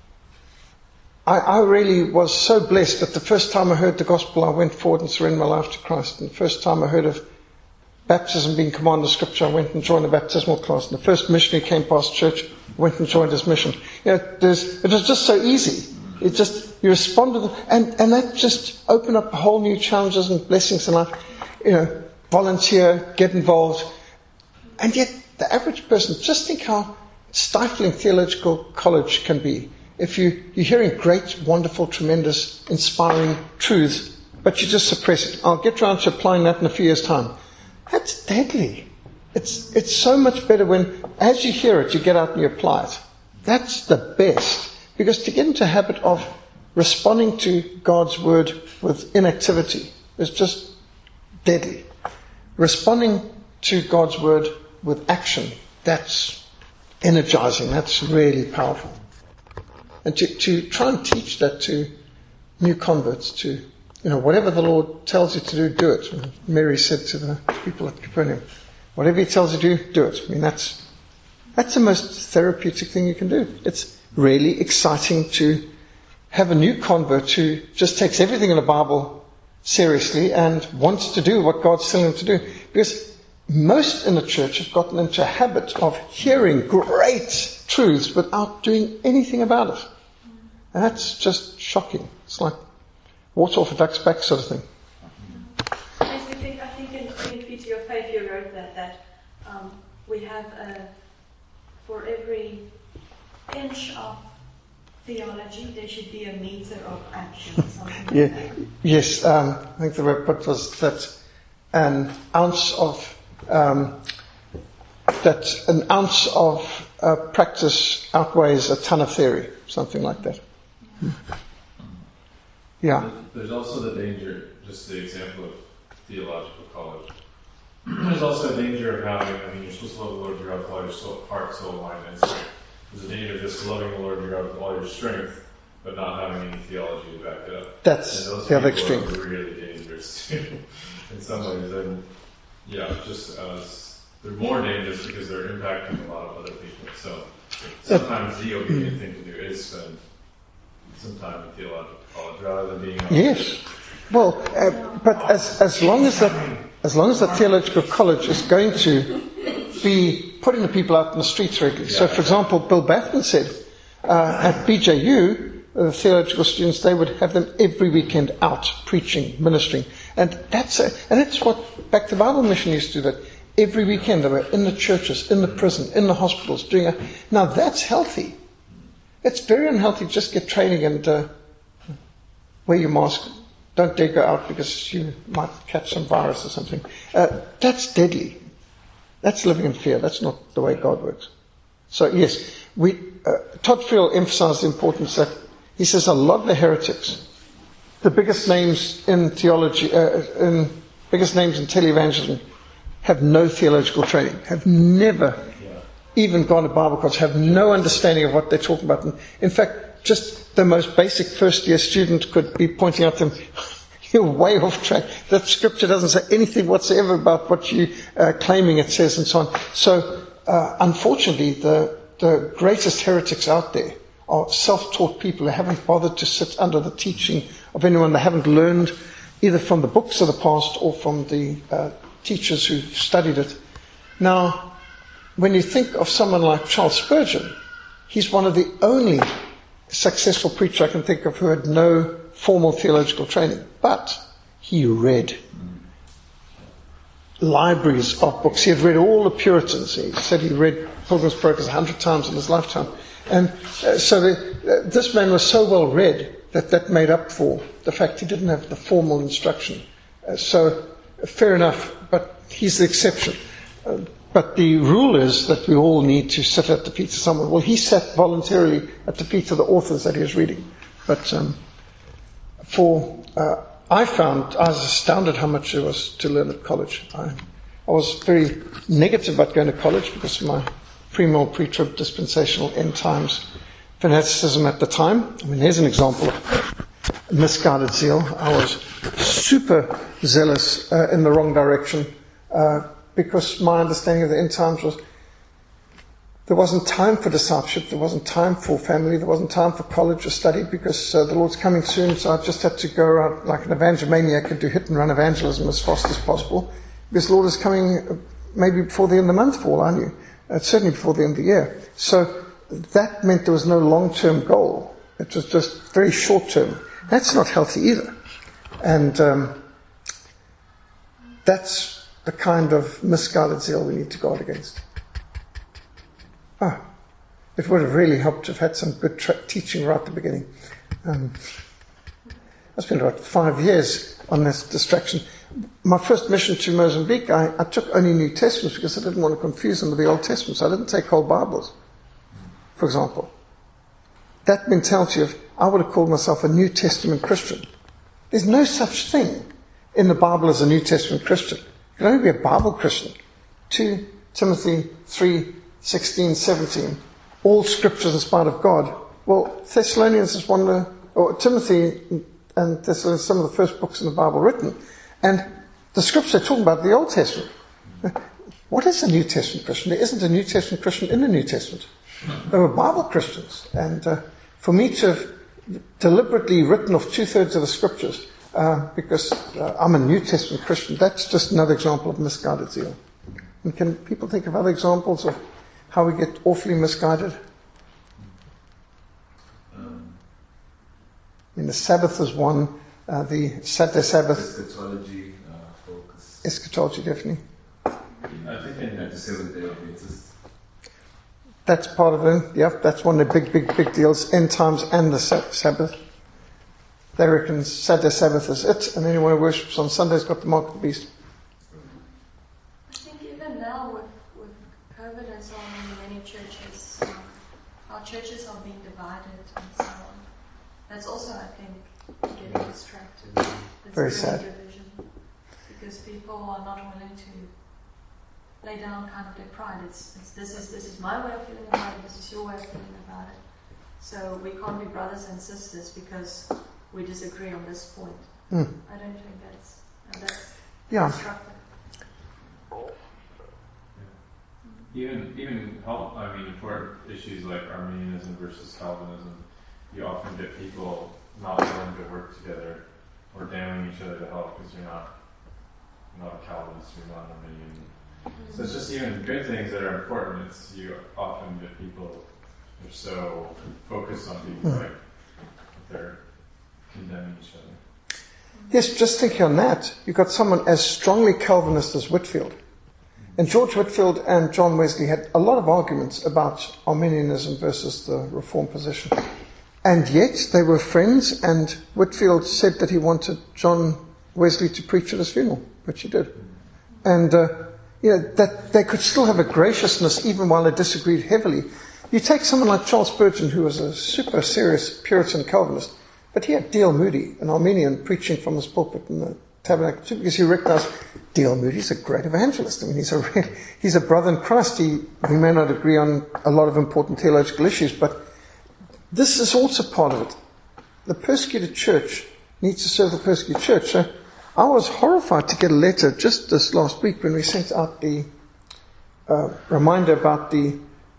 I, I really was so blessed that the first time I heard the gospel, I went forward and surrendered my life to Christ. And the first time I heard of baptism being commanded in Scripture, I went and joined the baptismal class. And the first missionary came past church, went and joined his mission. You know, there's, it was just so easy. It just, you respond to them, and, and that just opened up whole new challenges and blessings in life. You know, volunteer, get involved. And yet, the average person, just think how stifling theological college can be. If you, you're hearing great, wonderful, tremendous, inspiring truths, but you just suppress it. I'll get around to applying that in a few years' time. That's deadly. It's it's so much better when, as you hear it, you get out and you apply it. That's the best. Because to get into a habit of responding to God's word with inactivity is just deadly. Responding to God's word with action, that's energizing. That's really powerful. And to, to try and teach that to new converts, to, you know, whatever the Lord tells you to do, do it. And Mary said to the people at Capernaum, whatever He tells you to do, do it. I mean, that's that's the most therapeutic thing you can do. It's really exciting to have a new convert who just takes everything in the Bible seriously and wants to do what God's telling him to do. Because most in the church have gotten into a habit of hearing great truths without doing anything about it. And that's just shocking. It's like water off a duck's back sort of thing. I think, I think in, in P T O Faith you wrote that, that um, we have, a, for every inch of theology, there should be a meter of action, something like Yeah, that. yes, um, I think the word put was that an ounce of um, that an ounce of uh, practice outweighs a ton of theory, something like that. Yeah, There's also the danger, just the example of theological college. There's also a danger of having, I mean, you're supposed to love the Lord your God with all your soul, heart, soul, mind, and strength. There's a danger of just loving the Lord your God with all your strength, but not having any theology to back it up. that's And those the other people extreme. are really dangerous too, in some ways. And yeah, just as they're more dangerous because they're impacting a lot of other people. So sometimes the obedient thing to do is spend some time in theological college rather than being on Yes. Well, uh, but as as long as that as long as the theological college is going to be putting the people out in the streets regularly. So, for example, Bill Bathman said uh, at B J U, uh, the theological students, they would have them every weekend out preaching, ministering, and that's a, and that's what Back to Bible Mission used to do. That every weekend they were in the churches, in the prison, in the hospitals, doing a. Now that's healthy. It's very unhealthy. Just get training and uh, wear your mask. Don't dare go out because you might catch some virus or something. Uh, that's deadly. That's living in fear. That's not the way God works. So yes, we, uh, Todd Friel emphasized the importance that he says a lot of the heretics, the biggest names in theology, uh, in biggest names in televangelism, have no theological training, have never yeah. even gone to Bible college, have no understanding of what they're talking about. And in fact, just the most basic first year student could be pointing out to them, you're way off track. That scripture doesn't say anything whatsoever about what you're uh, claiming it says and so on. So, uh, unfortunately, the, the greatest heretics out there are self-taught people who haven't bothered to sit under the teaching of anyone. They haven't learned either from the books of the past or from the uh, teachers who've studied it. Now, when you think of someone like Charles Spurgeon, he's one of the only successful preacher I can think of who had no formal theological training, but he read libraries of books. He had read all the Puritans. He said he read Pilgrim's Progress a hundred times in his lifetime. And uh, so the, uh, this man was so well read that that made up for the fact he didn't have the formal instruction. Uh, so uh, fair enough, but he's the exception. Uh, But the rule is that we all need to sit at the feet of someone. Well, he sat voluntarily at the feet of the authors that he was reading. But um, for uh, I found, I was astounded how much there was to learn at college. I, I was very negative about going to college because of my pre-mill, pre-trib, dispensational end times fanaticism at the time. I mean, here's an example of misguided zeal. I was super zealous uh, in the wrong direction. Uh, Because my understanding of the end times was there wasn't time for discipleship, there wasn't time for family, there wasn't time for college or study because uh, the Lord's coming soon, so I just had to go around like an evangelomaniac and do hit and run evangelism as fast as possible because the Lord is coming maybe before the end of the month for all I knew, uh, certainly before the end of the year. So that meant there was no long-term goal. It was just very short-term. That's not healthy either. And um, that's the kind of misguided zeal we need to guard against. Ah, it would have really helped to have had some good tra- teaching right at the beginning. Um, I spent about five years on this distraction. My first mission to Mozambique, I, I took only New Testaments because I didn't want to confuse them with the Old Testament. So I didn't take whole Bibles, for example. That mentality of, I would have called myself a New Testament Christian. There's no such thing in the Bible as a New Testament Christian. You can only be a Bible Christian. Two Timothy three, sixteen, seventeen. All scriptures inspired of God. Well, Thessalonians is one of the, or Timothy and Thessalonians, some of the first books in the Bible written. And the scriptures are talking about the Old Testament. What is a New Testament Christian? There isn't a New Testament Christian in the New Testament. They were Bible Christians. And uh, for me to have deliberately written off two-thirds of the scriptures uh, because uh, I'm a New Testament Christian, that's just another example of misguided zeal. And can people think of other examples of how we get awfully misguided? Um, I mean, the Sabbath is one, uh, the Saturday Sabbath. Eschatology, uh, focus. Eschatology, definitely. I think in The Seventh Day Adventist. that's part of it. Yep, that's one of the big, big, big deals. End times and the Sabbath. They reckon Saturday Sabbath is it, and anyone who worships on Sunday's got the mark of the beast. I think even now with, with COVID and so on in many churches, um, our churches are being divided and so on. That's also, I think, getting distracted. It's Very a sad. division because people are not willing to lay down kind of their pride. It's, it's this is this is my way of feeling about it. This is your way of feeling about it. So we can't be brothers and sisters because we disagree on this point. Mm. I don't think that's uh, that's Yeah. constructive. Even even help, I mean, important issues like Arminianism versus Calvinism, you often get people not willing to work together or damning each other to help because you're not you're not a Calvinist, you're not an Arminian. Mm-hmm. So it's just even good things that are important. It's you often get people who are so focused on being Mm. right that they're condemning each other. Yes, just thinking on that, you've got someone as strongly Calvinist as Whitefield. And George Whitefield and John Wesley had a lot of arguments about Arminianism versus the Reform position. And yet they were friends, and Whitefield said that he wanted John Wesley to preach at his funeral, which he did. And, uh, you know, that they could still have a graciousness even while they disagreed heavily. You take someone like Charles Spurgeon, who was a super serious Puritan Calvinist, but he had D L Moody, an Arminian, preaching from his pulpit in the Tabernacle too, because he recognized D L Moody's a great evangelist. I mean, he's a really, he's a brother in Christ. He, we may not agree on a lot of important theological issues, but this is also part of it. The persecuted church needs to serve the persecuted church. So I was horrified to get a letter just this last week when we sent out the uh, reminder about the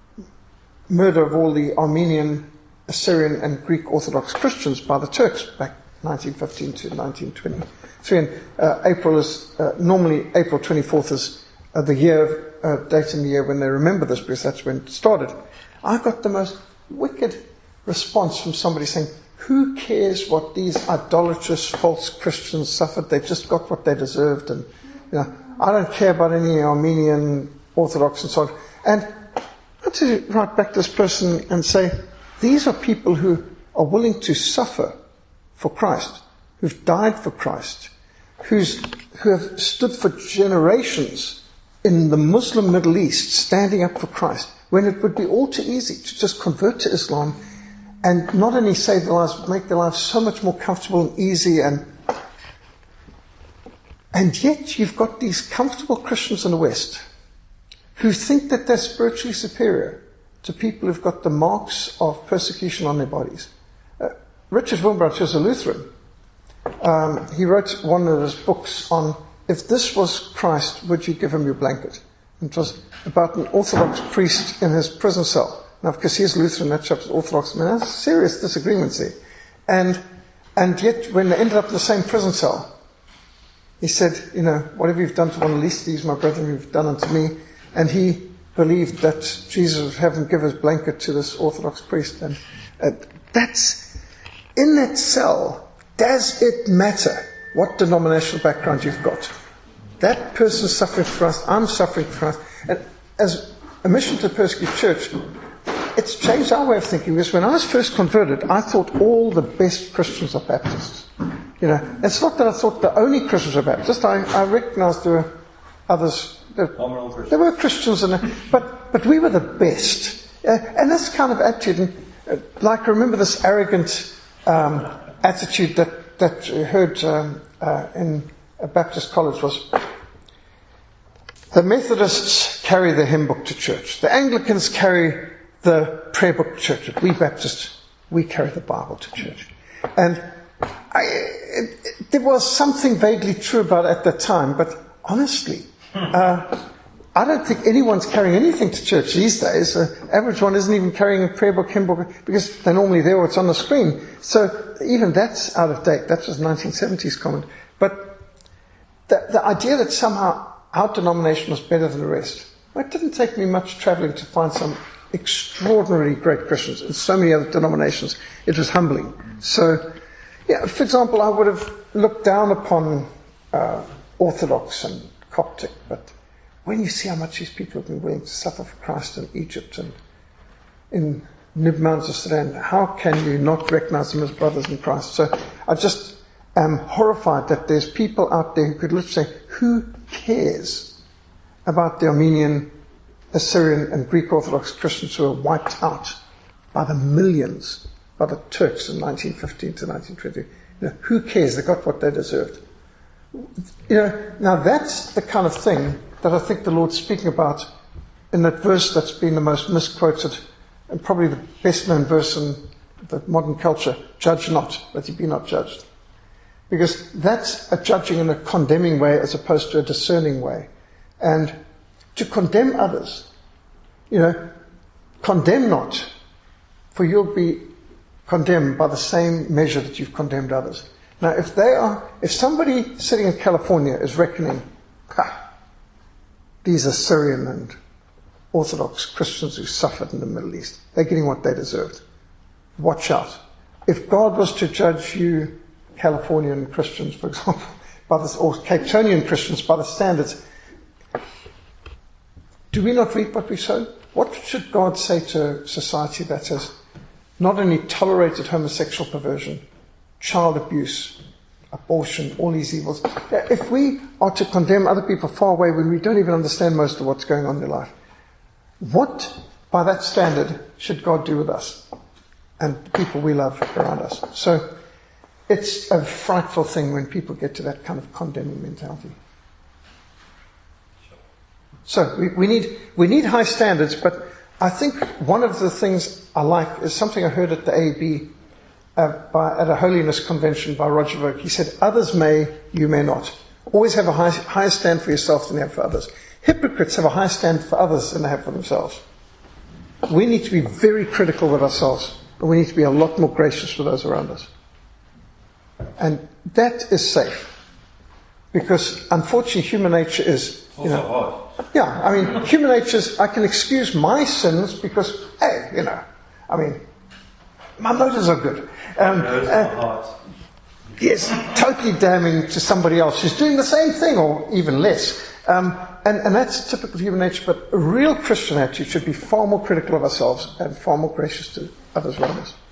murder of all the Armenian, Assyrian and Greek Orthodox Christians by the Turks back nineteen fifteen to nineteen twenty-three. And uh, April is, uh, normally April twenty-fourth is uh, the year, uh, date in the year when they remember this, because that's when it started. I got the most wicked response from somebody saying, who cares what these idolatrous false Christians suffered? They've just got what they deserved. And, you know, I don't care about any Armenian Orthodox and so on. And I had to write back to this person and say, these are people who are willing to suffer for Christ, who've died for Christ, who's, who have stood for generations in the Muslim Middle East standing up for Christ, when it would be all too easy to just convert to Islam and not only save their lives, but make their lives so much more comfortable and easy. And, and yet you've got these comfortable Christians in the West who think that they're spiritually superior to people who've got the marks of persecution on their bodies. Uh, Richard Wilmbrand was a Lutheran. Um, he wrote one of his books on, if this was Christ, would you give him your blanket? And it was about an Orthodox priest in his prison cell. Now, because he's Lutheran, that chap's Orthodox. I mean, there's serious disagreements there. And, and yet, when they ended up in the same prison cell, he said, you know, whatever you've done to one of the least of these, my brethren, you've done unto me. And he believed that Jesus would have him give his blanket to this Orthodox priest. And uh, that's, in that cell, does it matter what denominational background you've got? That person's suffering for Christ, I'm suffering for Christ. And as a mission to the persecuted church, it's changed our way of thinking, because when I was first converted, I thought all the best Christians are Baptists. You know, it's not that I thought the only Christians are Baptists. I, I recognized there were others. There, there were Christians, in it, but but we were the best. Uh, and that's kind of attitude. And, uh, like, I remember this arrogant um, attitude that that I heard um, uh, in a Baptist college was, the Methodists carry the hymn book to church. The Anglicans carry the prayer book to church. We Baptists, we carry the Bible to church. And I, it, it, there was something vaguely true about it at that time, but honestly, uh, I don't think anyone's carrying anything to church these days. The average one isn't even carrying a prayer book, hymn book, because they're normally there or it's on the screen. So even that's out of date. That was nineteen seventies comment. But the, the idea that somehow our denomination was better than the rest, well, it didn't take me much traveling to find some extraordinarily great Christians in so many other denominations. It was humbling. So, yeah, for example, I would have looked down upon uh, Orthodox and Coptic, but when you see how much these people have been willing to suffer for Christ in Egypt and in Nibmanzerstrand, how can you not recognize them as brothers in Christ? So I just am horrified that there's people out there who could literally say, who cares about the Armenian, Assyrian and Greek Orthodox Christians who were wiped out by the millions by the Turks in nineteen fifteen to nineteen twenty? You know, who cares? They got what they deserved. You know, now that's the kind of thing that I think the Lord's speaking about in that verse that's been the most misquoted and probably the best known verse in the modern culture, judge not, that you be not judged. Because that's a judging in a condemning way as opposed to a discerning way. And to condemn others, you know, condemn not, for you'll be condemned by the same measure that you've condemned others. Now, if they are, if somebody sitting in California is reckoning, ha, these are Syrian and Orthodox Christians who suffered in the Middle East, they're getting what they deserved. Watch out. If God was to judge you, Californian Christians, for example, by this, or Cape Townian Christians by the standards, do we not reap what we sow? What should God say to society that has not only tolerated homosexual perversion, child abuse, abortion, all these evils? If we are to condemn other people far away when we don't even understand most of what's going on in their life, what, by that standard, should God do with us and the people we love around us? So it's a frightful thing when people get to that kind of condemning mentality. So we, we need we need high standards, but I think one of the things I like is something I heard at the A B uh, by, at a holiness convention by Roger Vogt. He said, "Others may, you may not. Always have a high, higher stand for yourself than you have for others. Hypocrites have a higher stand for others than they have for themselves. We need to be very critical with ourselves, and we need to be a lot more gracious with those around us. And that is safe, because unfortunately, human nature is, you know, hard. Yeah, I mean, human nature is, I can excuse my sins because, hey, you know, I mean, my motives are good. Um, uh, yes, totally damning to somebody else who's doing the same thing or even less. Um, and, and that's typical human nature, but a real Christian attitude should be far more critical of ourselves and far more gracious to others around us.